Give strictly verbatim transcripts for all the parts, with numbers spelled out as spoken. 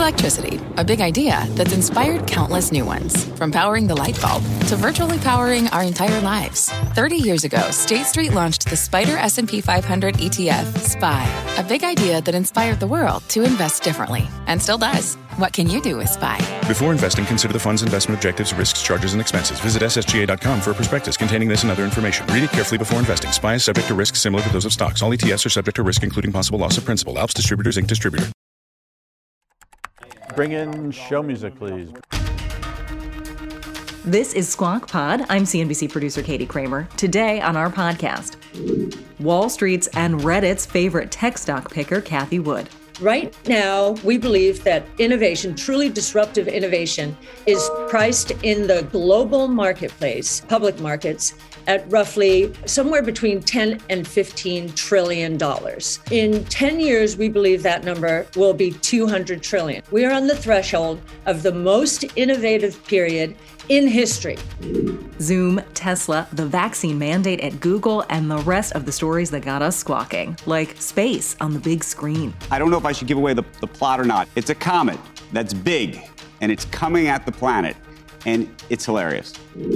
Electricity, a big idea that's inspired countless new ones. From powering the light bulb to virtually powering our entire lives. thirty years ago, State Street launched the Spider S and P five hundred E T F, S P Y, a big idea that inspired the world to invest differently, and still does. What can you do with S P Y? Before investing, consider the fund's investment objectives, risks, charges, and expenses. Visit S S G A dot com for a prospectus containing this and other information. Read it carefully before investing. S P Y is subject to risks similar to those of stocks. All E T Fs are subject to risk, including possible loss of principal. Alps Distributors, Incorporated. Distributor. Bring in show music, please. This is Squawk Pod. I'm C N B C producer Katie Kramer. Today on our podcast, Wall Street's and Reddit's favorite tech stock picker, Cathie Wood. Right now, we believe that innovation, truly disruptive innovation, is priced in the global marketplace, public markets, at roughly somewhere between ten and fifteen trillion dollars. In ten years, we believe that number will be two hundred trillion. We are on the threshold of the most innovative period in history. Zoom, Tesla, the vaccine mandate at Google, and the rest of the stories that got us squawking, like space on the big screen. I don't know if I should give away the, the plot or not. It's a comet that's big, and it's coming at the planet, and it's hilarious.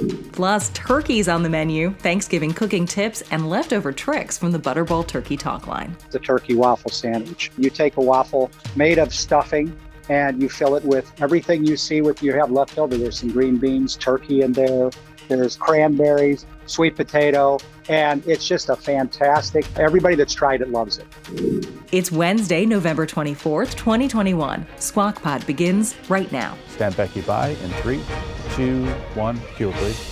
Plus, turkey's on the menu, Thanksgiving cooking tips, and leftover tricks from the Butterball Turkey Talk Line. It's a turkey waffle sandwich. You take a waffle made of stuffing, and you fill it with everything you see what you have left over. There's some green beans, turkey in there, there's cranberries, sweet potato, and it's just a fantastic, everybody that's tried it loves it. It's Wednesday, November twenty-fourth, twenty twenty-one. Squawk Pod begins right now. Stand Becky by in three, two, one, cue please.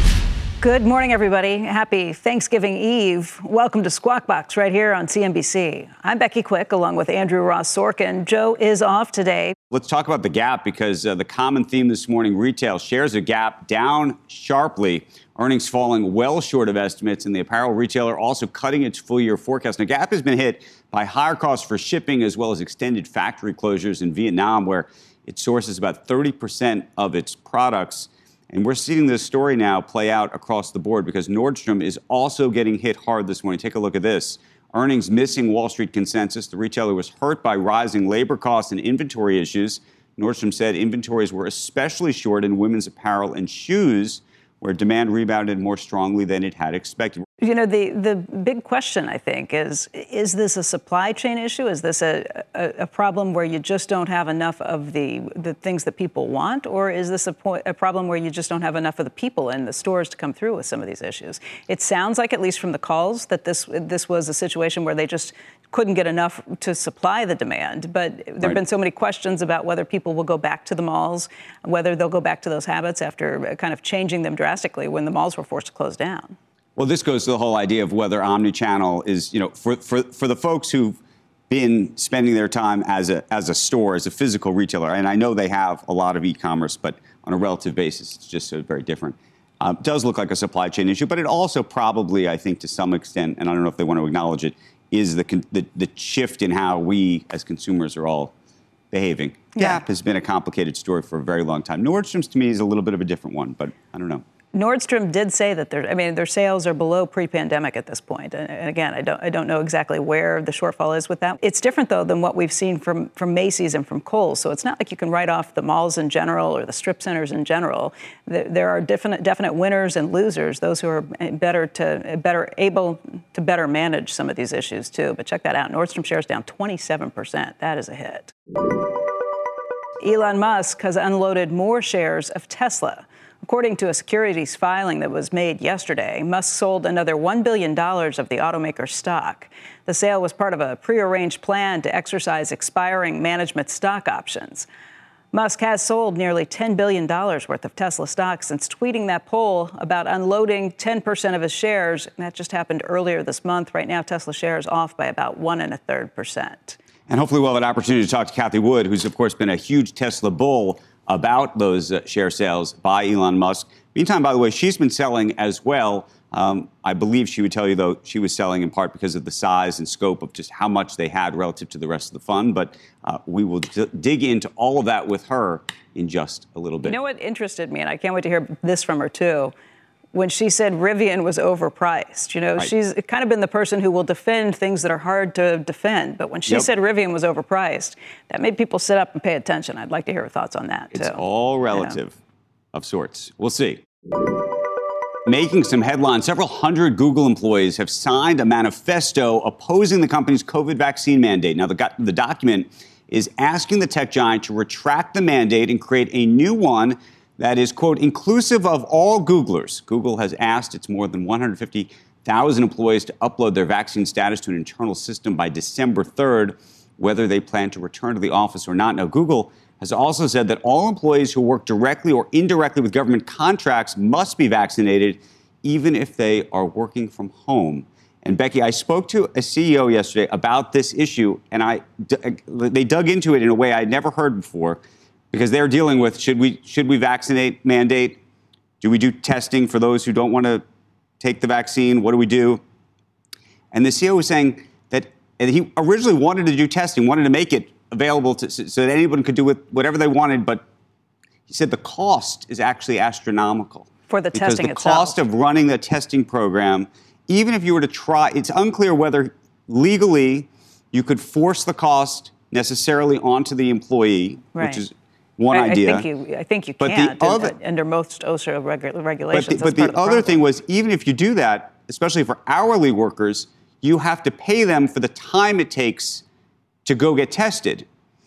Good morning, everybody. Happy Thanksgiving Eve. Welcome to Squawk Box right here on C N B C. I'm Becky Quick, along with Andrew Ross Sorkin. Joe is off today. Let's talk about the Gap, because uh, the common theme this morning, retail shares of Gap down sharply, earnings falling well short of estimates, and the apparel retailer also cutting its full-year forecast. Now, Gap has been hit by higher costs for shipping as well as extended factory closures in Vietnam, where it sources about thirty percent of its products. And we're seeing this story now play out across the board because Nordstrom is also getting hit hard this morning. Take a look at this. Earnings missing Wall Street consensus. The retailer was hurt by rising labor costs and inventory issues. Nordstrom said inventories were especially short in women's apparel and shoes, where demand rebounded more strongly than it had expected. You know, the, the big question, I think, is, is this a supply chain issue? Is this a, a, a problem where you just don't have enough of the, the things that people want? Or is this a, po- a problem where you just don't have enough of the people in the stores to come through with some of these issues? It sounds like, at least from the calls, that this this was a situation where they just couldn't get enough to supply the demand. But there have right. been so many questions about whether people will go back to the malls, whether they'll go back to those habits after kind of changing them drastically when the malls were forced to close down. Well, this goes to the whole idea of whether omnichannel is, you know, for, for, for the folks who've been spending their time as a as a store, as a physical retailer, and I know they have a lot of e-commerce, but on a relative basis, it's just so very different. Um, does look like a supply chain issue, but it also probably, I think, to some extent, and I don't know if they want to acknowledge it, is the the, the shift in how we as consumers are all behaving. Yeah. Gap has been a complicated story for a very long time. Nordstrom's, to me, is a little bit of a different one, but I don't know. Nordstrom did say that their, I mean, their sales are below pre-pandemic at this point. And, and again, I don't, I don't know exactly where the shortfall is with that. It's different, though, than what we've seen from, from Macy's and from Kohl's. So it's not like you can write off the malls in general or the strip centers in general. There, there are definite, definite winners and losers, those who are better to, better able to better manage some of these issues, too. But check that out. Nordstrom shares down twenty-seven percent. That is a hit. Elon Musk has unloaded more shares of Tesla. According to a securities filing that was made yesterday, Musk sold another one billion dollars of the automaker's stock. The sale was part of a prearranged plan to exercise expiring management stock options. Musk has sold nearly ten billion dollars worth of Tesla stock since tweeting that poll about unloading ten percent of his shares. And that just happened earlier this month. Right now, Tesla shares off by about one and a third percent. And hopefully we'll have an opportunity to talk to Cathie Wood, who's, of course, been a huge Tesla bull, about those uh, share sales by Elon Musk. Meantime, by the way, she's been selling as well. Um, I believe she would tell you, though, she was selling in part because of the size and scope of just how much they had relative to the rest of the fund. But uh, we will d- dig into all of that with her in just a little bit. You know what interested me, and I can't wait to hear this from her, too. when she said Rivian was overpriced. You know, right. she's kind of been the person who will defend things that are hard to defend. But when she yep. said Rivian was overpriced, that made people sit up and pay attention. I'd like to hear her thoughts on that, it's too. It's all relative you know. of sorts. We'll see. Making some headlines, several hundred Google employees have signed a manifesto opposing the company's COVID vaccine mandate. Now, the, the document is asking the tech giant to retract the mandate and create a new one that is, quote, inclusive of all Googlers. Google has asked its more than one hundred fifty thousand employees to upload their vaccine status to an internal system by December third, whether they plan to return to the office or not. Now, Google has also said that all employees who work directly or indirectly with government contracts must be vaccinated, even if they are working from home. And Becky, I spoke to a C E O yesterday about this issue, and I, they dug into it in a way I'd never heard before, because they're dealing with, should we should we vaccinate, mandate? Do we do testing for those who don't want to take the vaccine? What do we do? And the C E O was saying that and he originally wanted to do testing, wanted to make it available to, so that anyone could do with whatever they wanted, but he said the cost is actually astronomical. For the testing itself. Because the cost of running the testing program, even if you were to try, it's unclear whether legally you could force the cost necessarily onto the employee, right. which is one I, idea. I think you, I think you but can't the other, under most OSHA regu- regulations. But the, but the, the other thing was, even if you do that, especially for hourly workers, you have to pay them for the time it takes to go get tested.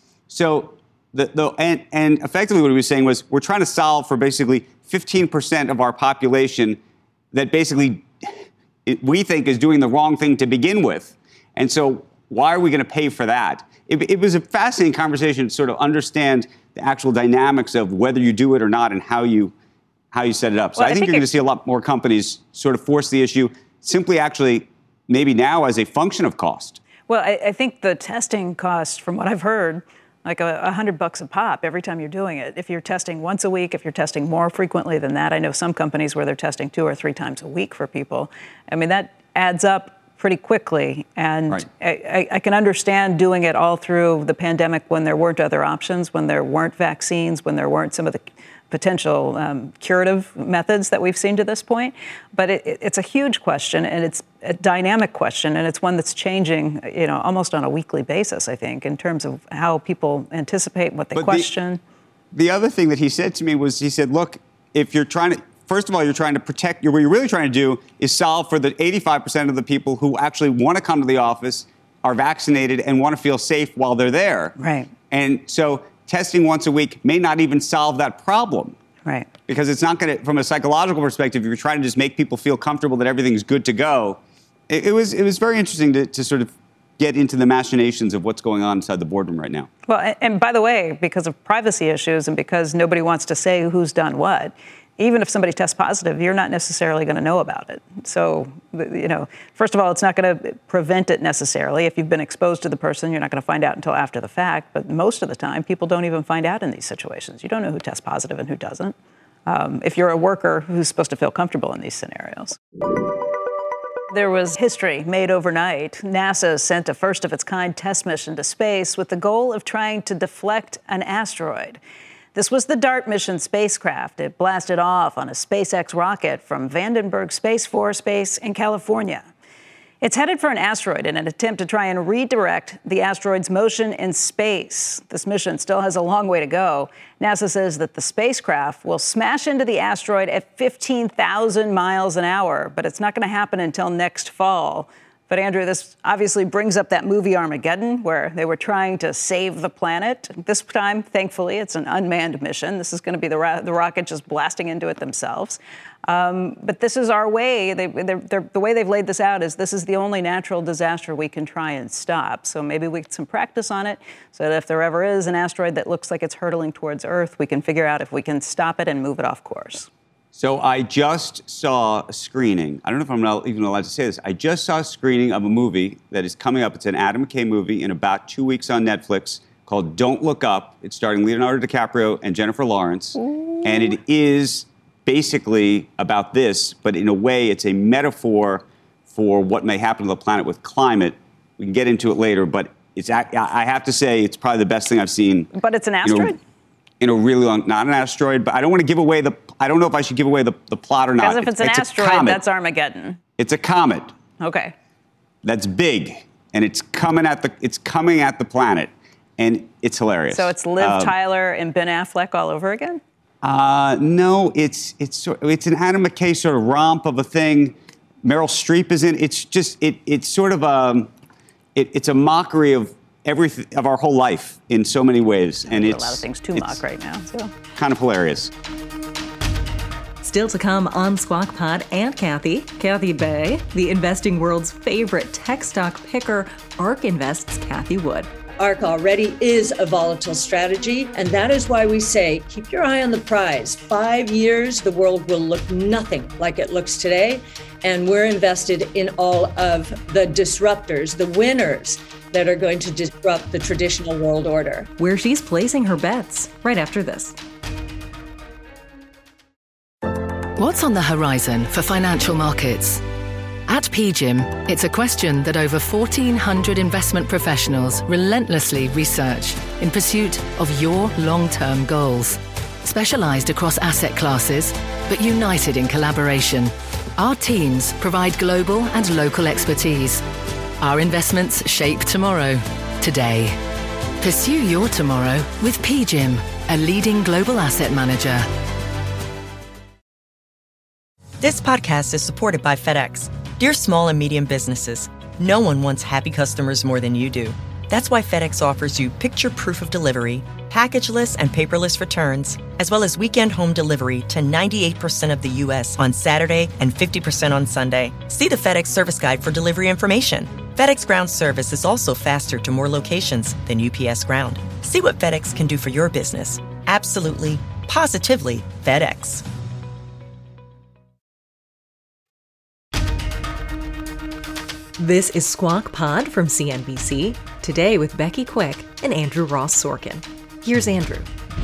So, the, the and, and effectively what he was saying was, we're trying to solve for basically fifteen percent of our population that basically it, we think is doing the wrong thing to begin with. And so why are we going to pay for that? It, it was a fascinating conversation to sort of understand the actual dynamics of whether you do it or not and how you how you set it up. So well, I, think I think you're going to see a lot more companies sort of force the issue simply actually maybe now as a function of cost. Well, I, I think the testing cost, from what I've heard, like a, a hundred bucks a pop every time you're doing it. If you're testing once a week, if you're testing more frequently than that, I know some companies where they're testing two or three times a week for people. I mean, that adds up pretty quickly. And right. I, I can understand doing it all through the pandemic when there weren't other options, when there weren't vaccines, when there weren't some of the potential um, curative methods that we've seen to this point. But it, it's a huge question, and it's a dynamic question, and it's one that's changing, you know, almost on a weekly basis, I think, in terms of how people anticipate, what they but question. The, the other thing that he said to me was, he said, look, if you're trying to, first of all, you're trying to protect, what you're really trying to do is solve for the eighty-five percent of the people who actually want to come to the office, are vaccinated, and want to feel safe while they're there. Right. And so testing once a week may not even solve that problem. Right. Because it's not going to, from a psychological perspective, if you're trying to just make people feel comfortable that everything's good to go, it, it was it was very interesting to, to sort of get into the machinations of what's going on inside the boardroom right now. Well, and, and by the way, because of privacy issues and because nobody wants to say who's done what, even if somebody tests positive, you're not necessarily going to know about it. So, you know, first of all, it's not going to prevent it necessarily. If you've been exposed to the person, you're not going to find out until after the fact. But most of the time, people don't even find out in these situations. You don't know who tests positive and who doesn't. Um, if you're a worker who's supposed to feel comfortable in these scenarios. There was history made overnight. NASA sent a first-of-its-kind test mission to space with the goal of trying to deflect an asteroid. This was the DART mission spacecraft. It blasted off on a SpaceX rocket from Vandenberg Space Force Base in California. It's headed for an asteroid in an attempt to try and redirect the asteroid's motion in space. This mission still has a long way to go. NASA says that the spacecraft will smash into the asteroid at fifteen thousand miles an hour, but it's not going to happen until next fall. But, Andrew, this obviously brings up that movie Armageddon, where they were trying to save the planet. This time, thankfully, it's an unmanned mission. This is going to be the, ro- the rocket just blasting into it themselves. Um, but this is our way. They, they're, they're, the way they've laid this out is this is the only natural disaster we can try and stop. So maybe we get some practice on it so that if there ever is an asteroid that looks like it's hurtling towards Earth, we can figure out if we can stop it and move it off course. So I just saw a screening. I don't know if I'm not even allowed to say this. I just saw a screening of a movie that is coming up. It's an Adam McKay movie in about two weeks on Netflix called Don't Look Up. It's starring Leonardo DiCaprio and Jennifer Lawrence. Ooh. And it is basically about this, but in a way it's a metaphor for what may happen to the planet with climate. We can get into it later, but it's I have to say it's probably the best thing I've seen. But it's an asteroid? You know, in a really long, not an asteroid, but I don't want to give away the, I don't know if I should give away the, the plot or not. Because if it's, it's an it's asteroid, that's Armageddon. It's a comet. Okay. That's big, and it's coming at the, it's coming at the planet, and it's hilarious. So it's Liv um, Tyler and Ben Affleck all over again? Uh, no, it's, it's, sort it's an Adam McKay sort of romp of a thing. Meryl Streep is in, it's just, it, it's sort of a, it, it's a mockery of everything, of our whole life in so many ways. And it's a lot of things to mock right now, so. Kind of hilarious. Still to come on Squawk Pod, and Kathy, Kathy Bay, the investing world's favorite tech stock picker, ARK Invest's Kathy Wood. ARK already is a volatile strategy, and that is why we say, keep your eye on the prize. Five years, the world will look nothing like it looks today, and we're invested in all of the disruptors, the winners that are going to disrupt the traditional world order. Where she's placing her bets, right after this. What's on the horizon for financial markets? At P G I M, it's a question that over fourteen hundred investment professionals relentlessly research in pursuit of your long-term goals. Specialized across asset classes, but united in collaboration, our teams provide global and local expertise. Our investments shape tomorrow, today. Pursue your tomorrow with P G I M, a leading global asset manager. This podcast is supported by FedEx. Dear small and medium businesses, no one wants happy customers more than you do. That's why FedEx offers you picture proof of delivery, packageless and paperless returns, as well as weekend home delivery to ninety-eight percent of the U S on Saturday and fifty percent on Sunday. See the FedEx service guide for delivery information. FedEx Ground service is also faster to more locations than U P S Ground. See what FedEx can do for your business. Absolutely, positively FedEx. This is Squawk Pod from C N B C, today with Becky Quick and Andrew Ross Sorkin. Here's Andrew.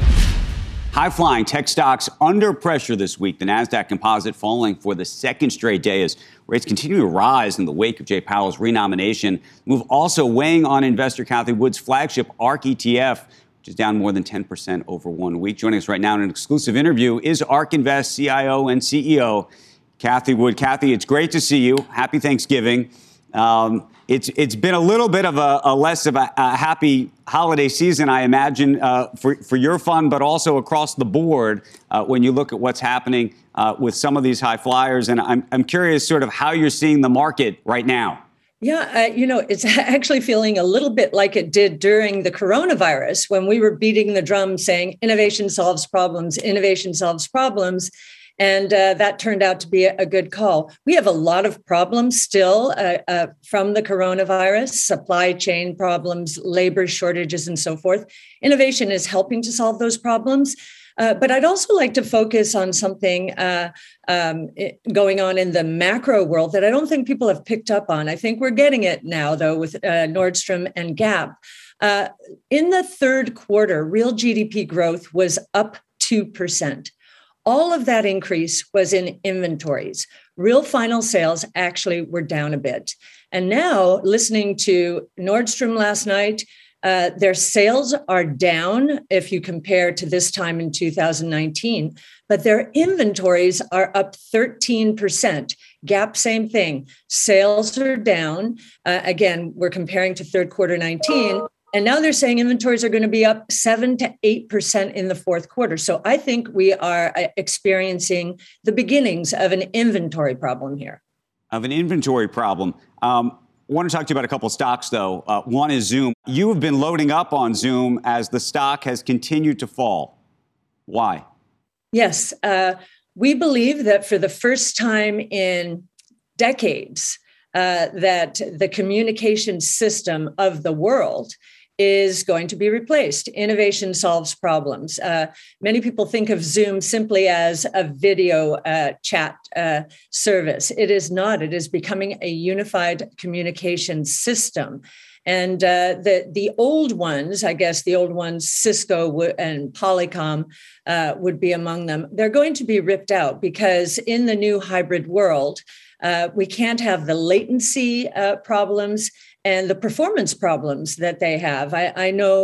High-flying tech stocks under pressure this week. The NASDAQ composite falling for the second straight day as rates continue to rise in the wake of Jay Powell's renomination. Move also weighing on investor Kathy Wood's flagship ARK E T F, which is down more than ten percent over one week. Joining us right now in an exclusive interview is ARK Invest C I O and C E O Kathy Wood. Kathy, it's great to see you. Happy Thanksgiving. Um, it's it's been a little bit of a, a less of a, a happy holiday season, I imagine, uh, for for your fund, but also across the board uh, when you look at what's happening uh, with some of these high flyers. And I'm I'm curious, sort of, how you're seeing the market right now. Yeah, uh, you know, it's actually feeling a little bit like it did during the coronavirus when we were beating the drum saying innovation solves problems, innovation solves problems. And uh, that turned out to be a, a good call. We have a lot of problems still uh, uh, from the coronavirus, supply chain problems, labor shortages, and so forth. Innovation is helping to solve those problems. Uh, but I'd also like to focus on something uh, um, going on in the macro world that I don't think people have picked up on. I think we're getting it now, though, with uh, Nordstrom and Gap. Uh, in the third quarter, real G D P growth was up two percent. All of that increase was in inventories. Real final sales actually were down a bit. And now, listening to Nordstrom last night, uh, their sales are down if you compare to this time in two thousand nineteen, but their inventories are up thirteen percent. Gap, same thing. Sales are down. Uh, again, we're comparing to third quarter nineteen. And now they're saying inventories are going to be up seven to eight percent in the fourth quarter. So I think we are experiencing the beginnings of an inventory problem here. Of an inventory problem. Um, I want to talk to you about a couple of stocks, though. Uh, one is Zoom. You have been loading up on Zoom as the stock has continued to fall. Why? Yes. Uh, we believe that for the first time in decades, uh, that the communication system of the world is going to be replaced. Innovation solves problems. Uh, many people think of Zoom simply as a video uh, chat uh, service. It is not. It is becoming a unified communication system. And uh, the the old ones, I guess the old ones, Cisco w- and Polycom uh, would be among them. They're going to be ripped out because in the new hybrid world, uh, we can't have the latency uh, problems and the performance problems that they have. I, I know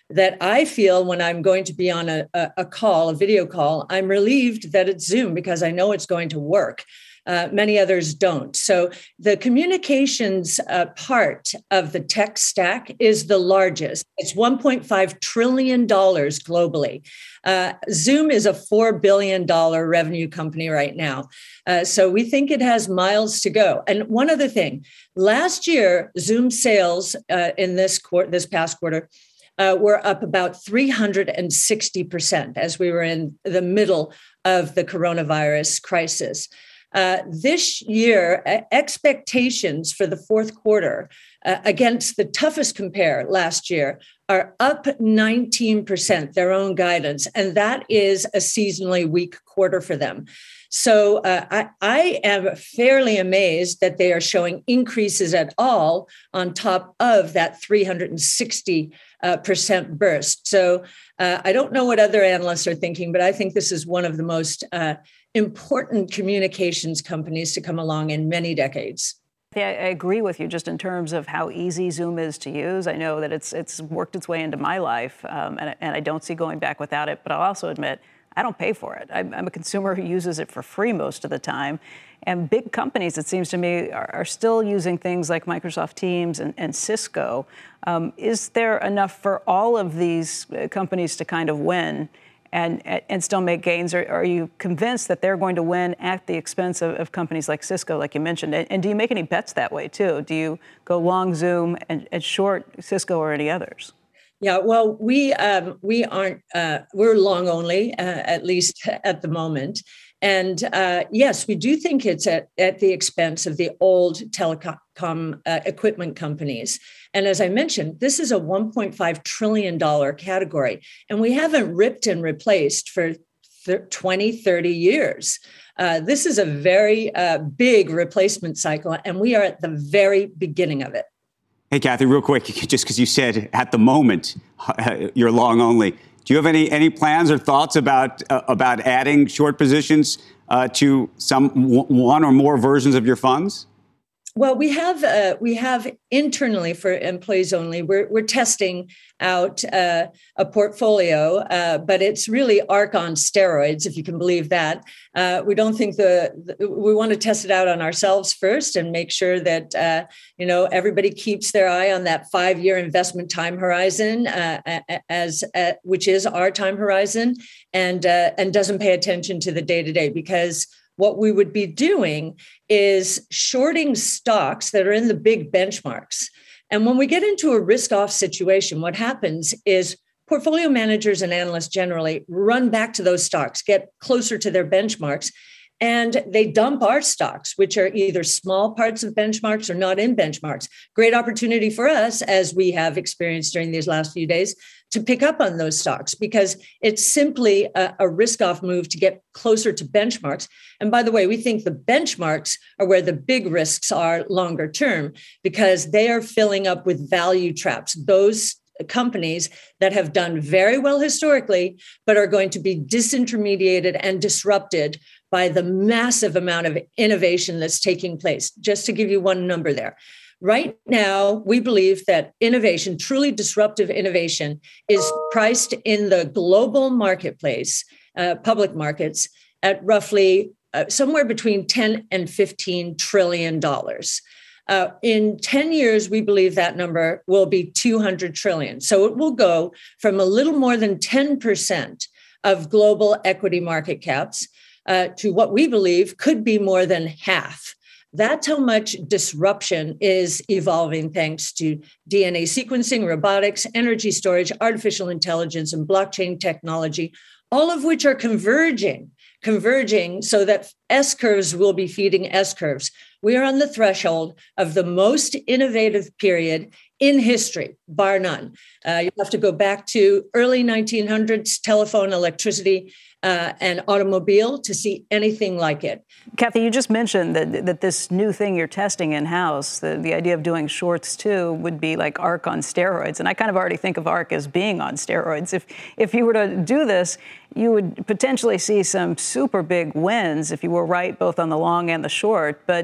that I feel when I'm going to be on a, a, a call, a video call, I'm relieved that it's Zoom because I know it's going to work. Uh, many others don't. So the communications uh, part of the tech stack is the largest. It's one point five trillion dollars globally. Uh, Zoom is a four billion dollars revenue company right now. Uh, so we think it has miles to go. And one other thing, last year, Zoom sales uh, in this quarter, this past quarter, Uh, we're up about three hundred sixty percent as we were in the middle of the coronavirus crisis. Uh, this year, uh, expectations for the fourth quarter uh, against the toughest compare last year are up nineteen percent, their own guidance, and that is a seasonally weak quarter for them. So uh, I, I am fairly amazed that they are showing increases at all on top of that three hundred sixty uh, percent burst. So uh, I don't know what other analysts are thinking, but I think this is one of the most uh, important communications companies to come along in many decades. Yeah, I agree with you just in terms of how easy Zoom is to use. I know that it's it's worked its way into my life, um, and, and I don't see going back without it. But I'll also admit, I don't pay for it. I'm, I'm a consumer who uses it for free most of the time. And big companies, it seems to me, are, are still using things like Microsoft Teams and, and Cisco. Um, is there enough for all of these companies to kind of win and and still make gains? Or are you convinced that they're going to win at the expense of, of companies like Cisco, like you mentioned? And, and do you make any bets that way, too? Do you go long Zoom and, and short Cisco or any others? Yeah, well, we um, we aren't, uh, we're long only, uh, at least at the moment. And uh, yes, we do think it's at, at the expense of the old telecom uh, equipment companies. And as I mentioned, this is a one point five trillion dollars category, and we haven't ripped and replaced for twenty, thirty years. Uh, this is a very uh, big replacement cycle, and we are at the very beginning of it. Hey, Kathy, real quick, just because you said at the moment you're long only, do you have any any plans or thoughts about uh, about adding short positions uh, to some w- one or more versions of your funds? Well, we have uh, we have internally for employees only. We're we're testing out uh, a portfolio, uh, but it's really ARK on steroids, if you can believe that. Uh, we don't think the, the we want to test it out on ourselves first and make sure that uh, you know everybody keeps their eye on that five-year investment time horizon, uh, as uh, which is our time horizon, and uh, and doesn't pay attention to the day-to-day, because what we would be doing is shorting stocks that are in the big benchmarks. And when we get into a risk-off situation, what happens is portfolio managers and analysts generally run back to those stocks, get closer to their benchmarks, and they dump our stocks, which are either small parts of benchmarks or not in benchmarks. Great opportunity for us, as we have experienced during these last few days, to pick up on those stocks, because it's simply a, a risk-off move to get closer to benchmarks. And by the way, we think the benchmarks are where the big risks are longer term, because they are filling up with value traps. Those companies that have done very well historically, but are going to be disintermediated and disrupted by the massive amount of innovation that's taking place. Just to give you one number there. Right now, we believe that innovation, truly disruptive innovation, is priced in the global marketplace, uh, public markets, at roughly uh, somewhere between ten and fifteen trillion dollars. Uh, in ten years, we believe that number will be two hundred trillion. So it will go from a little more than ten percent of global equity market caps uh, to what we believe could be more than half. That's how much disruption is evolving thanks to D N A sequencing, robotics, energy storage, artificial intelligence, and blockchain technology, all of which are converging, converging so that S-curves will be feeding S-curves. We are on the threshold of the most innovative period in history, bar none. Uh, you have to go back to early nineteen hundreds, telephone, electricity, uh, and automobile to see anything like it. Kathy, you just mentioned that that this new thing you're testing in-house, the, the idea of doing shorts too, would be like ARK on steroids. And I kind of already think of ARK as being on steroids. If if you were to do this, you would potentially see some super big wins if you were right both on the long and the short. But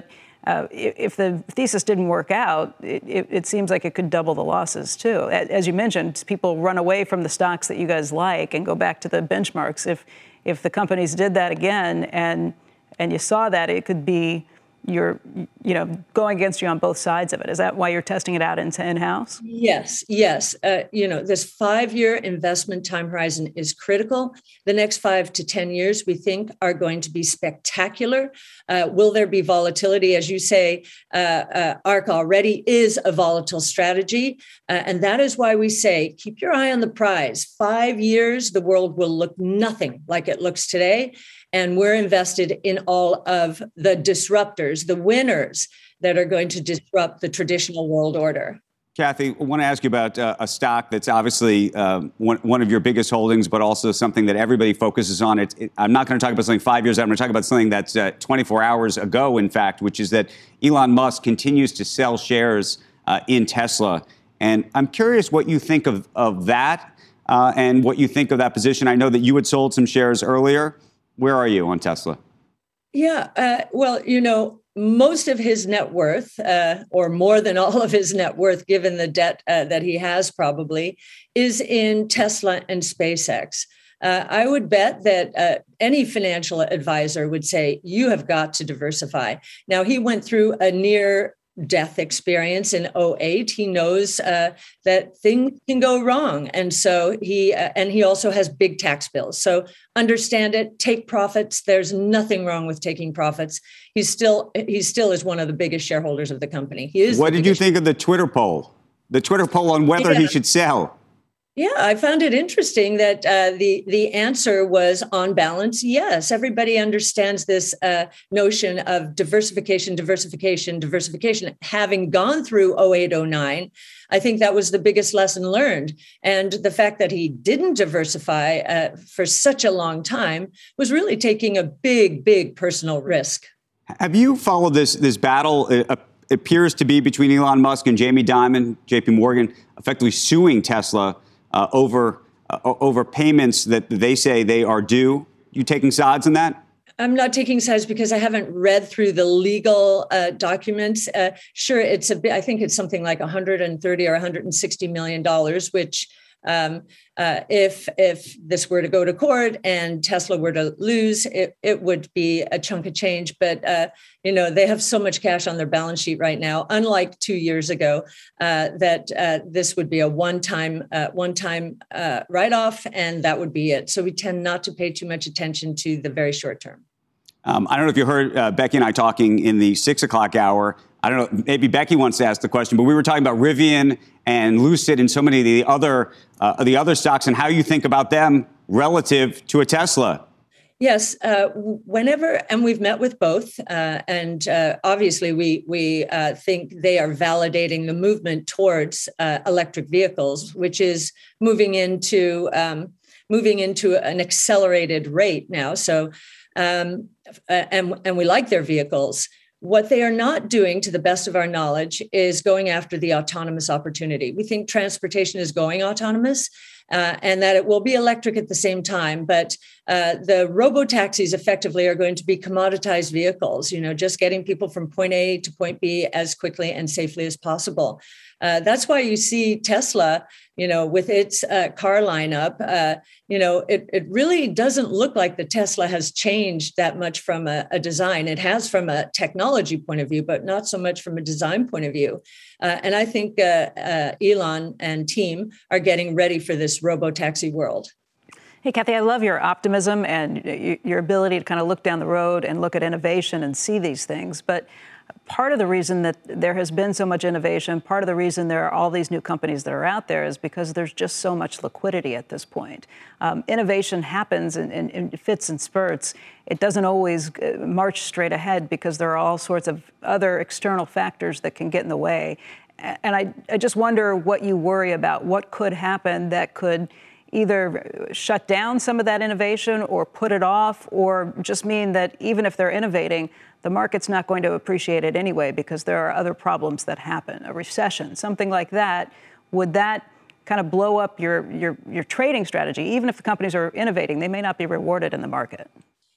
uh, if the thesis didn't work out, it, it, it seems like it could double the losses, too. As you mentioned, people run away from the stocks that you guys like and go back to the benchmarks. If if the companies did that again and and you saw that, it could be you're, you know, going against you on both sides of it. Is that why you're testing it out into in-house? Yes, yes. Uh, you know, this five-year investment time horizon is critical. The next five to ten years, we think, are going to be spectacular. Uh, will there be volatility? As you say, uh, uh, ARK already is a volatile strategy. Uh, and that is why we say, keep your eye on the prize. Five years, the world will look nothing like it looks today. And we're invested in all of the disruptors, the winners that are going to disrupt the traditional world order. Cathie, I want to ask you about uh, a stock that's obviously uh, one, one of your biggest holdings, but also something that everybody focuses on. It, it, I'm not going to talk about something five years out. I'm going to talk about something that's uh, twenty-four hours ago, in fact, which is that Elon Musk continues to sell shares uh, in Tesla. And I'm curious what you think of, of that uh, and what you think of that position. I know that you had sold some shares earlier. Where are you on Tesla? Yeah, uh, well, you know, most of his net worth, uh, or more than all of his net worth, given the debt uh, that he has probably, is in Tesla and SpaceX. Uh, I would bet that uh, any financial advisor would say, you have got to diversify. Now, he went through a near death experience in oh eight. He knows uh, that things can go wrong. And so he, uh, and he also has big tax bills. So understand it, take profits. There's nothing wrong with taking profits. He's still, he still is one of the biggest shareholders of the company. He is. What did you think of the Twitter poll? The Twitter poll on whether yeah. he should sell? Yeah, I found it interesting that uh, the the answer was, on balance, yes. Everybody understands this uh, notion of diversification, diversification, diversification. Having gone through oh eight, oh nine, I think that was the biggest lesson learned. And the fact that he didn't diversify uh, for such a long time was really taking a big, big personal risk. Have you followed this this battle? It appears to be between Elon Musk and Jamie Dimon, J P Morgan, effectively suing Tesla Uh, over uh, over payments that they say they are due. You taking sides in that? I'm not taking sides because I haven't read through the legal uh, documents. Uh, sure, it's a bit, I think it's something like one hundred thirty or one hundred sixty million dollars, which um, uh, if if this were to go to court and Tesla were to lose, it, it would be a chunk of change. But, uh, you know, they have so much cash on their balance sheet right now, unlike two years ago, uh, that uh, this would be a one-time uh, one-time uh, write-off, and that would be it. So we tend not to pay too much attention to the very short term. Um, I don't know if you heard uh, Becky and I talking in the six o'clock hour. I don't know, maybe Becky wants to ask the question, but we were talking about Rivian and Lucid and so many of the other uh, the other stocks and how you think about them relative to a Tesla. Yes, uh, whenever, and we've met with both, uh, and uh, obviously we we uh, think they are validating the movement towards uh, electric vehicles, which is moving into um, moving into an accelerated rate now. So, um, and and we like their vehicles. What they are not doing, to the best of our knowledge, is going after the autonomous opportunity. We think transportation is going autonomous uh, and that it will be electric at the same time. But uh, the robo-taxis effectively are going to be commoditized vehicles, you know, just getting people from point A to point B as quickly and safely as possible. Uh, that's why you see Tesla, you know, with its uh, car lineup, uh, you know, it, it really doesn't look like the Tesla has changed that much from a, a design. It has from a technology point of view, but not so much from a design point of view. Uh, and I think uh, uh, Elon and team are getting ready for this robo-taxi world. Hey, Cathie, I love your optimism and your ability to kind of look down the road and look at innovation and see these things. But part of the reason that there has been so much innovation, part of the reason there are all these new companies that are out there is because there's just so much liquidity at this point. Um, innovation happens in, in, in fits and spurts. It doesn't always march straight ahead because there are all sorts of other external factors that can get in the way. And I, I just wonder what you worry about, what could happen that could either shut down some of that innovation or put it off, or just mean that even if they're innovating, the market's not going to appreciate it anyway because there are other problems that happen, a recession, something like that. Would that kind of blow up your, your, your trading strategy? Even if the companies are innovating, they may not be rewarded in the market.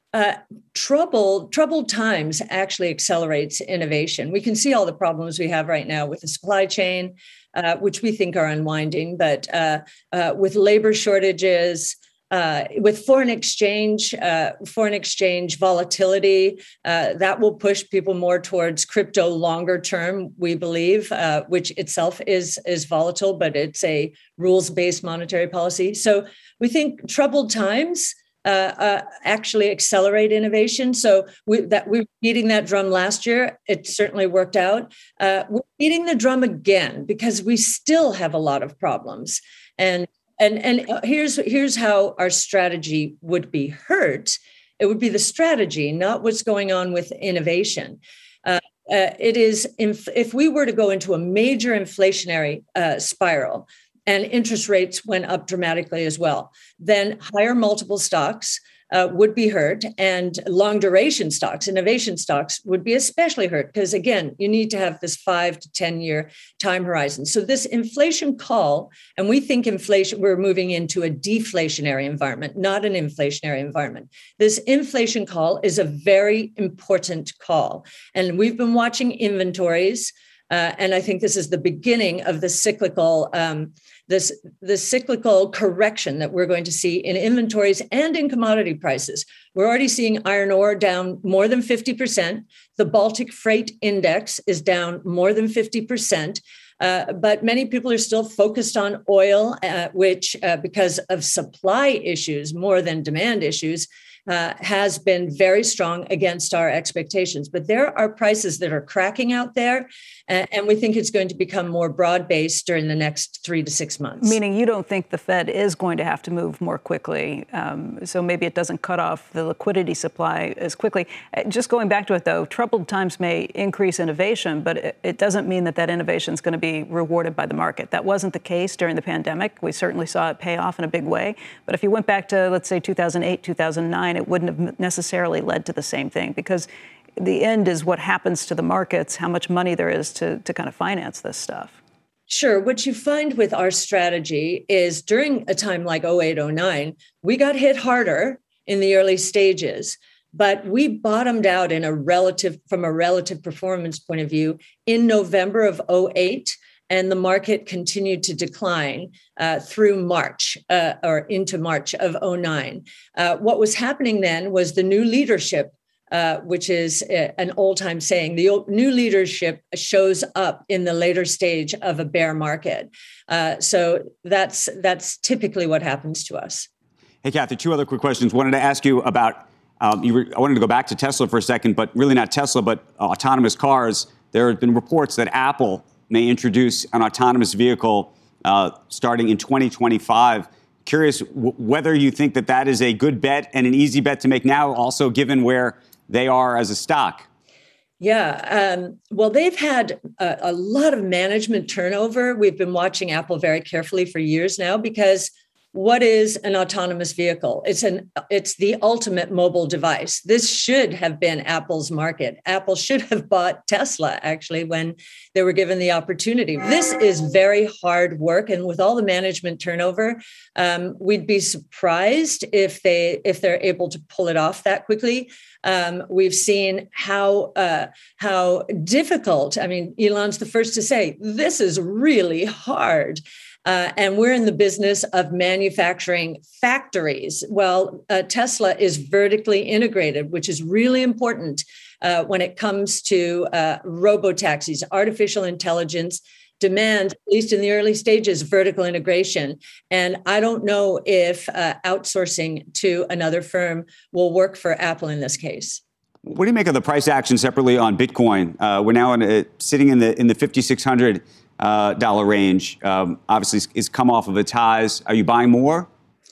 Uh, troubled, troubled times actually accelerates innovation. We can see all the problems we have right now with the supply chain, uh, which we think are unwinding, but uh, uh, with labor shortages, uh, with foreign exchange, uh, foreign exchange volatility, uh, that will push people more towards crypto longer term, we believe, uh, which itself is, is volatile, but it's a rules-based monetary policy. So we think troubled times Uh, uh, actually accelerate innovation. So we, that we were beating that drum last year. It certainly worked out. Uh, we're beating the drum again because we still have a lot of problems. And and and here's here's how our strategy would be hurt. It would be the strategy, not what's going on with innovation. Uh, uh, it is if, if we were to go into a major inflationary uh, spiral, and interest rates went up dramatically as well, then higher multiple stocks uh, would be hurt, and long duration stocks, innovation stocks, would be especially hurt because, again, you need to have this five to ten year time horizon. So this inflation call, and we think inflation, we're moving into a deflationary environment, not an inflationary environment. This inflation call is a very important call. And we've been watching inventories, uh, and I think this is the beginning of the cyclical um, This, the cyclical correction that we're going to see in inventories and in commodity prices. We're already seeing iron ore down more than fifty percent. The Baltic Freight Index is down more than fifty percent. Uh, but many people are still focused on oil, uh, which, uh, because of supply issues more than demand issues, Uh, has been very strong against our expectations. But there are prices that are cracking out there, uh, and we think it's going to become more broad-based during the next three to six months. Meaning you don't think the Fed is going to have to move more quickly, um, so maybe it doesn't cut off the liquidity supply as quickly. Uh, just going back to it, though, troubled times may increase innovation, but it, it doesn't mean that that innovation is going to be rewarded by the market. That wasn't the case during the pandemic. We certainly saw it pay off in a big way. But if you went back to, let's say, two thousand eight, two thousand nine, it wouldn't have necessarily led to the same thing, because the end is what happens to the markets, how much money there is to, to kind of finance this stuff. Sure. What you find with our strategy is during a time like oh eight, oh nine, we got hit harder in the early stages, but we bottomed out in a relative, from a relative performance point of view in November of oh eight. And the market continued to decline uh, through March uh, or into March of oh nine. Uh, what was happening then was the new leadership, uh, which is uh, an old-time saying, the old, new leadership shows up in the later stage of a bear market. Uh, so that's that's typically what happens to us. Hey, Kathy, two other quick questions. Wanted to ask you about, um, you were, I wanted to go back to Tesla for a second, but really not Tesla, but uh, autonomous cars. There have been reports that Apple may introduce an autonomous vehicle uh, starting in twenty twenty-five. Curious w- whether you think that that is a good bet and an easy bet to make now, also given where they are as a stock. Yeah, um, well, they've had a, a lot of management turnover. We've been watching Apple very carefully for years now, because what is an autonomous vehicle? It's an it's the ultimate mobile device. This should have been Apple's market. Apple should have bought Tesla, actually, when they were given the opportunity. This is very hard work, and with all the management turnover, um, we'd be surprised if they if they're able to pull it off that quickly. Um, we've seen how uh, how difficult. I mean, Elon's the first to say this is really hard. Uh, and we're in the business of manufacturing factories. Well, uh, Tesla is vertically integrated, which is really important uh, when it comes to uh, robotaxis, artificial intelligence demand, at least in the early stages, vertical integration. And I don't know if uh, outsourcing to another firm will work for Apple in this case. What do you make of the price action separately on Bitcoin? Uh, we're now in a, sitting in the in the fifty-six hundred Uh, dollar range. Um, obviously, it's come off of its highs. Are you buying more?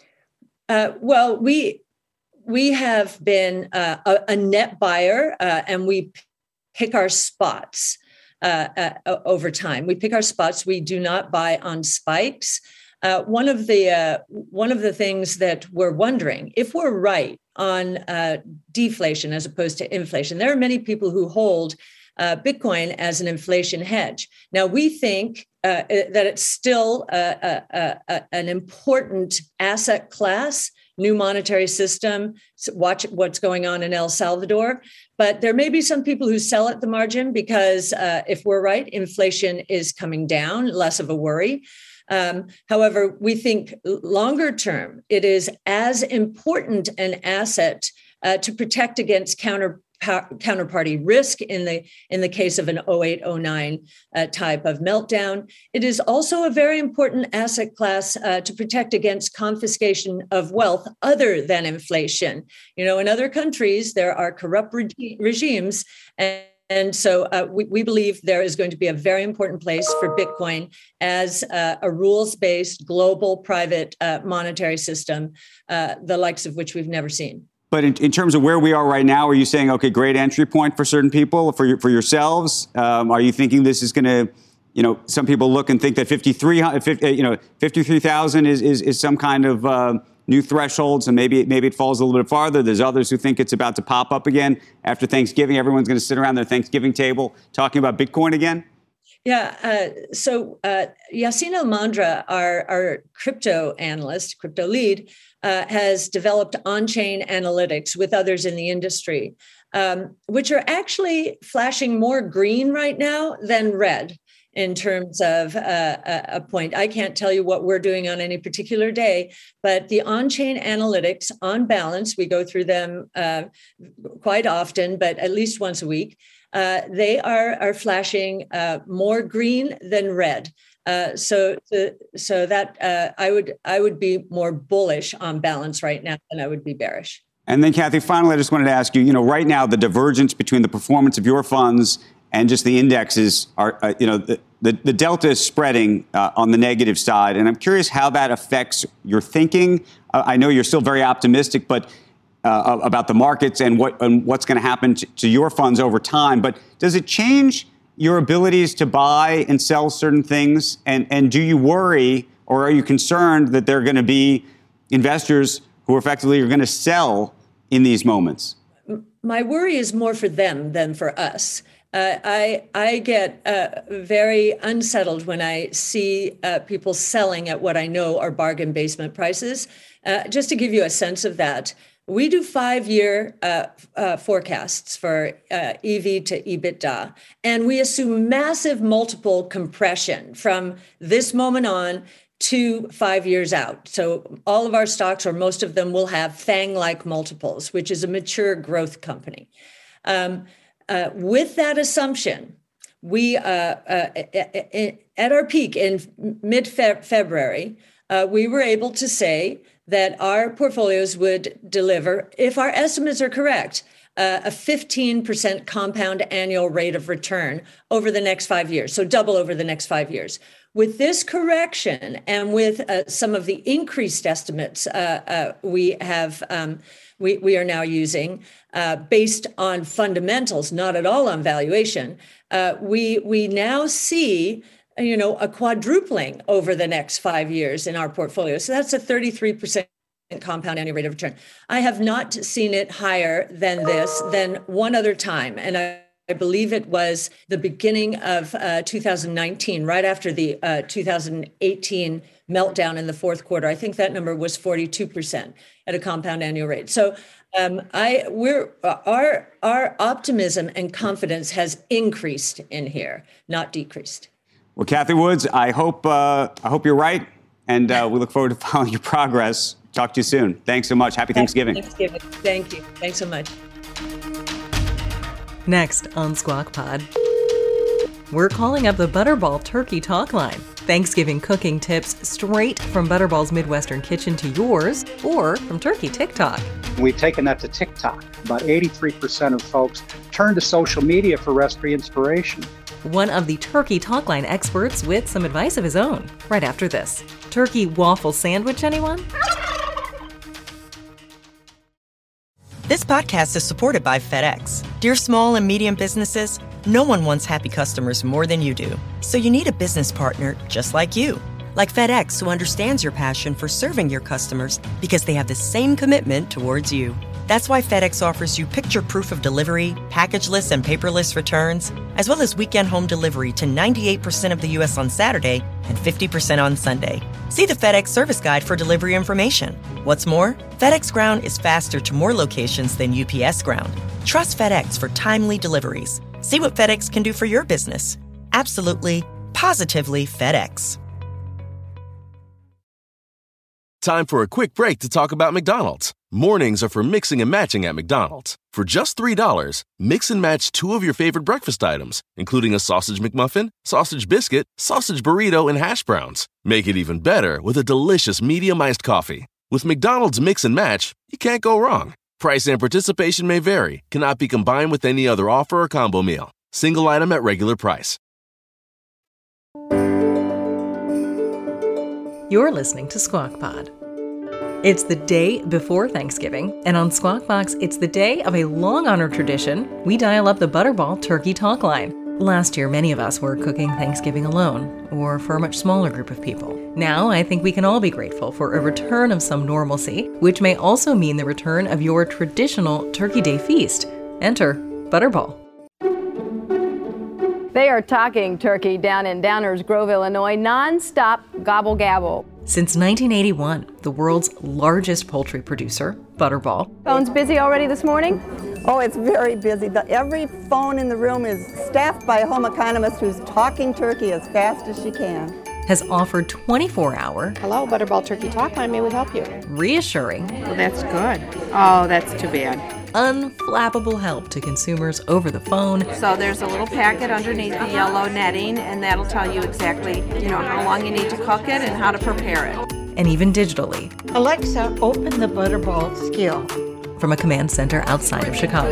Uh, well, we we have been uh, a, a net buyer, uh, and we pick our spots uh, uh, over time. We pick our spots. We do not buy on spikes. Uh, one of the uh, one of the things that we're wondering, if we're right on uh, deflation as opposed to inflation, there are many people who hold Uh, Bitcoin as an inflation hedge. Now, we think uh, that it's still uh, uh, uh, an important asset class new monetary system. So watch what's going on in El Salvador. But there may be some people who sell at the margin because uh, if we're right, inflation is coming down, less of a worry. Um, however, we think longer term, it is as important an asset uh, to protect against counter counterparty risk in the in the case of an oh eight oh nine uh, type of meltdown. It is also a very important asset class uh, to protect against confiscation of wealth other than inflation. You know, in other countries, there are corrupt reg- regimes. And And so uh, we, we believe there is going to be a very important place for Bitcoin as uh, a rules-based global private uh, monetary system, uh, the likes of which we've never seen. But in, in terms of where we are right now, are you saying, okay, great entry point for certain people, for your, for yourselves? Um, are you thinking this is going to, you know, some people look and think that fifty-three, you know, fifty-three thousand is, is is some kind of uh, new threshold, so maybe maybe it falls a little bit farther. There's others who think it's about to pop up again after Thanksgiving. Everyone's going to sit around their Thanksgiving table talking about Bitcoin again. Yeah. Uh, so uh, Yassin El-Mandra, our, our crypto analyst, crypto lead, uh, has developed on-chain analytics with others in the industry, um, which are actually flashing more green right now than red in terms of uh, a point. I can't tell you what we're doing on any particular day, but the on-chain analytics, on balance, we go through them uh, quite often, but at least once a week. Uh, they are are flashing uh, more green than red. Uh, so, so, so that uh, I would I would be more bullish on balance right now than I would be bearish. And then, Kathy, finally, I just wanted to ask you, you know, right now the divergence between the performance of your funds and just the indexes are, uh, you know, the, the, the delta is spreading uh, on the negative side. And I'm curious how that affects your thinking. Uh, I know you're still very optimistic, but Uh, about the markets and what and what's going to happen to, to your funds over time. But does it change your abilities to buy and sell certain things? And, and do you worry or are you concerned that there are going to be investors who effectively are going to sell in these moments? My worry is more for them than for us. Uh, I I get uh, very unsettled when I see uh, people selling at what I know are bargain basement prices. Uh, just to give you a sense of that, we do five-year uh, uh, forecasts for uh, E V to EBITDA, and we assume massive multiple compression from this moment on to five years out. So all of our stocks, or most of them, will have FANG-like multiples, which is a mature growth company. Um, uh, with that assumption, we uh, uh, at our peak in mid-February, uh, we were able to say that our portfolios would deliver, if our estimates are correct, uh, a fifteen percent compound annual rate of return over the next five years, so double over the next five years. With this correction and with uh, some of the increased estimates uh, uh, we have, um, we, we are now using uh, based on fundamentals, not at all on valuation, uh, we we now see you know, a quadrupling over the next five years in our portfolio. So that's a thirty-three percent compound annual rate of return. I have not seen it higher than this than one other time. And I, I believe it was the beginning of uh, two thousand nineteen, right after the uh, two thousand eighteen meltdown in the fourth quarter. I think that number was forty-two percent at a compound annual rate. So um, I we're our our optimism and confidence has increased in here, not decreased. Well, Kathy Woods, I hope uh, I hope you're right, and uh, we look forward to following your progress. Talk to you soon. Thanks so much. Happy Thanksgiving. Happy Thanksgiving. Thank you. Thanks so much. Next on Squawk Pod, we're calling up the Butterball Turkey Talk Line. Thanksgiving cooking tips straight from Butterball's Midwestern Kitchen to yours, or from Turkey TikTok. We've taken that to TikTok. About eighty-three percent of folks turn to social media for recipe inspiration. One of the Turkey Talk Line experts with some advice of his own, right after this. Turkey waffle sandwich, anyone? This podcast is supported by FedEx. Dear small and medium businesses, no one wants happy customers more than you do. So you need a business partner just like you. Like FedEx, who understands your passion for serving your customers because they have the same commitment towards you. That's why FedEx offers you picture proof of delivery, packageless and paperless returns, as well as weekend home delivery to ninety-eight percent of the U S on Saturday and fifty percent on Sunday. See the FedEx service guide for delivery information. What's more, FedEx Ground is faster to more locations than U P S Ground. Trust FedEx for timely deliveries. See what FedEx can do for your business. Absolutely, positively FedEx. Time for a quick break to talk about McDonald's. Mornings are for mixing and matching at McDonald's. For just three dollars, mix and match two of your favorite breakfast items, including a sausage McMuffin, sausage biscuit, sausage burrito, and hash browns. Make it even better with a delicious medium iced coffee. With McDonald's Mix and Match, you can't go wrong. Price and participation may vary, cannot be combined with any other offer or combo meal. Single item at regular price. You're listening to Squawk Pod. It's the day before Thanksgiving, and on Squawk Box, it's the day of a long-honored tradition. We dial up the Butterball Turkey Talk Line. Last year, many of us were cooking Thanksgiving alone, or for a much smaller group of people. Now, I think we can all be grateful for a return of some normalcy, which may also mean the return of your traditional Turkey Day feast. Enter Butterball. They are talking turkey down in Downers Grove, Illinois, non-stop gobble gabble. Since nineteen eighty-one, the world's largest poultry producer, Butterball. Phone's busy already this morning? Oh, it's very busy. The, every phone in the room is staffed by a home economist who's talking turkey as fast as she can. Has offered twenty-four hour. Hello, Butterball Turkey Talk Line. May we help you? Reassuring. Well, that's good. Oh, that's too bad. Unflappable help to consumers over the phone. So there's a little packet underneath the yellow netting, and that'll tell you exactly, you know, how long you need to cook it and how to prepare it. And even digitally. Alexa, open the Butterball skill. From a command center outside of Chicago.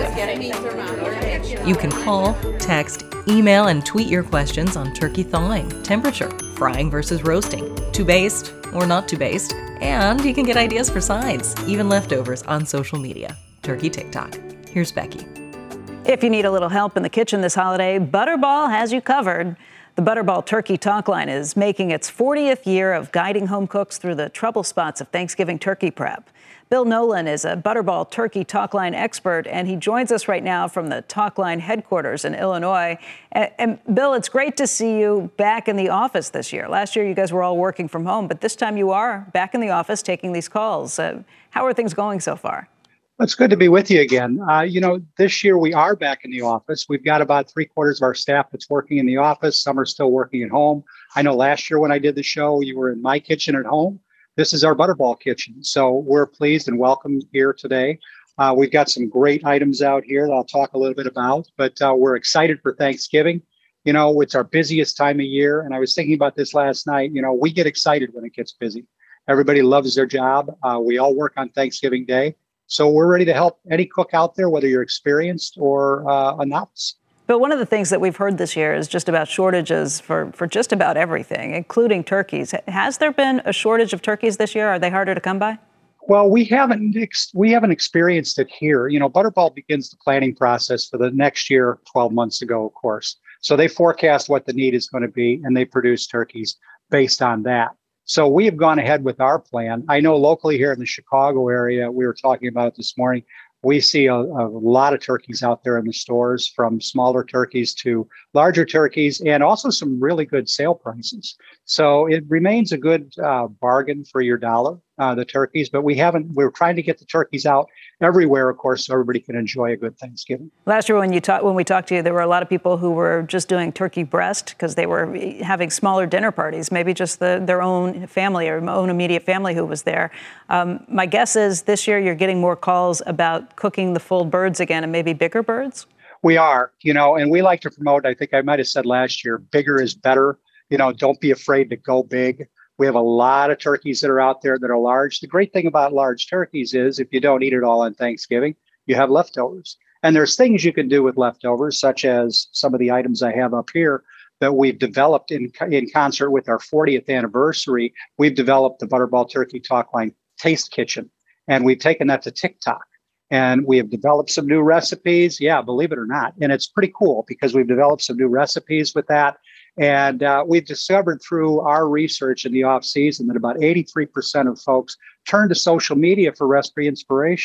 You can call, text, email, and tweet your questions on turkey thawing, temperature, frying versus roasting, to baste or not to baste, and you can get ideas for sides, even leftovers on social media. Turkey TikTok. Here's Becky. If you need a little help in the kitchen this holiday, Butterball has you covered. The Butterball Turkey Talk Line is making its fortieth year of guiding home cooks through the trouble spots of Thanksgiving turkey prep. Bill Nolan is a Butterball Turkey Talk Line expert, and he joins us right now from the Talk Line headquarters in Illinois. And, and Bill, it's great to see you back in the office this year. Last year, you guys were all working from home, but this time you are back in the office taking these calls. Uh, how are things going so far? It's good to be with you again. Uh, you know, this year we are back in the office. We've got about three quarters of our staff that's working in the office. Some are still working at home. I know last year when I did the show, you were in my kitchen at home. This is our Butterball kitchen. So we're pleased and welcome here today. Uh, we've got some great items out here that I'll talk a little bit about, but uh, we're excited for Thanksgiving. You know, it's our busiest time of year. And I was thinking about this last night. You know, we get excited when it gets busy. Everybody loves their job. Uh, we all work on Thanksgiving Day. So we're ready to help any cook out there, whether you're experienced or uh, a novice. But one of the things that we've heard this year is just about shortages for, for just about everything, including turkeys. Has there been a shortage of turkeys this year? Are they harder to come by? Well, we haven't ex- we haven't experienced it here. You know, Butterball begins the planning process for the next year twelve months ago, of course. So they forecast what the need is going to be, and they produce turkeys based on that. So we have gone ahead with our plan. I know locally here in the Chicago area, we were talking about it this morning, we see a, a lot of turkeys out there in the stores, from smaller turkeys to larger turkeys, and also some really good sale prices. So it remains a good uh, bargain for your dollar, uh, the turkeys, but we haven't, we're trying to get the turkeys out everywhere, of course, so everybody can enjoy a good Thanksgiving. Last year when you talk, when we talked to you, there were a lot of people who were just doing turkey breast because they were having smaller dinner parties, maybe just the, their own family or own immediate family who was there. Um, my guess is this year you're getting more calls about cooking the full birds again and maybe bigger birds? We are, you know, and we like to promote, I think I might have said last year, bigger is better. You know, don't be afraid to go big. We have a lot of turkeys that are out there that are large. The great thing about large turkeys is if you don't eat it all on Thanksgiving, you have leftovers. And there's things you can do with leftovers, such as some of the items I have up here that we've developed in, in concert with our fortieth anniversary. We've developed the Butterball Turkey Talk Line Taste Kitchen, and we've taken that to TikTok. And we have developed some new recipes. Yeah, believe it or not. And it's pretty cool because we've developed some new recipes with that. And uh, we've discovered through our research in the off season that about eighty-three percent of folks turn to social media for recipe inspiration.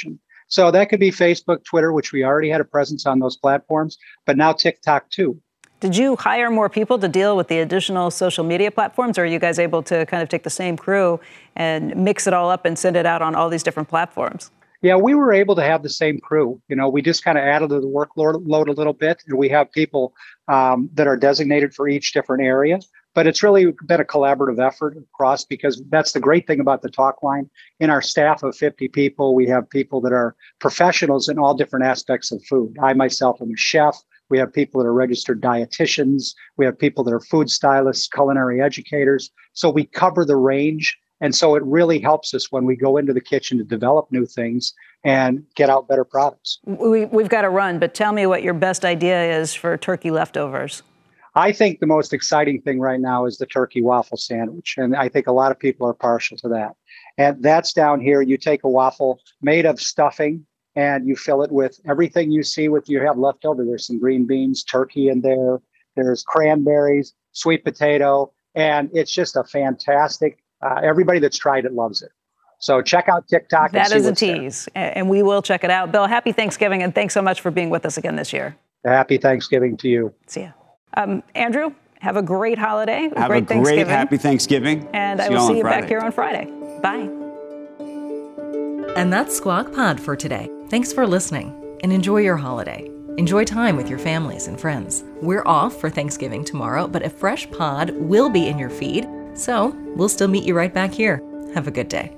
So that could be Facebook, Twitter, which we already had a presence on those platforms, but now TikTok too. Did you hire more people to deal with the additional social media platforms, or are you guys able to kind of take the same crew and mix it all up and send it out on all these different platforms? Yeah, we were able to have the same crew. You know, we just kind of added to the workload load a little bit, and we have people um, that are designated for each different area. But it's really been a collaborative effort across, because that's the great thing about the talk line. In our staff of fifty people, we have people that are professionals in all different aspects of food. I myself am a chef. We have people that are registered dietitians. We have people that are food stylists, culinary educators. So we cover the range. And so it really helps us when we go into the kitchen to develop new things and get out better products. We, we've got to run, but tell me what your best idea is for turkey leftovers. I think the most exciting thing right now is the turkey waffle sandwich. And I think a lot of people are partial to that. And that's down here. You take a waffle made of stuffing, and you fill it with everything you see with you have left over. There's some green beans, turkey in there. There's cranberries, sweet potato, and it's just a fantastic, uh, everybody that's tried it loves it. So check out TikTok. That and is see a tease, there. And we will check it out. Bill, happy Thanksgiving, and thanks so much for being with us again this year. Happy Thanksgiving to you. See ya. Um, Andrew, have a great holiday. Have great a Thanksgiving. great, happy Thanksgiving. And see I will see you Friday. back here on Friday. Bye. And that's Squawk Pod for today. Thanks for listening, and enjoy your holiday. Enjoy time with your families and friends. We're off for Thanksgiving tomorrow, but a fresh pod will be in your feed, so we'll still meet you right back here. Have a good day.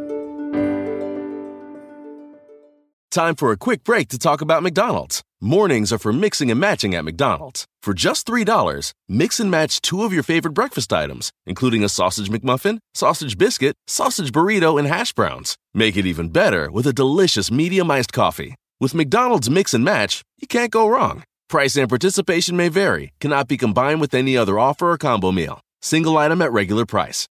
Time for a quick break to talk about McDonald's. Mornings are for mixing and matching at McDonald's. For just three dollars, mix and match two of your favorite breakfast items, including a sausage McMuffin, sausage biscuit, sausage burrito, and hash browns. Make it even better with a delicious medium iced coffee. With McDonald's Mix and Match, you can't go wrong. Price and participation may vary, cannot be combined with any other offer or combo meal. Single item at regular price.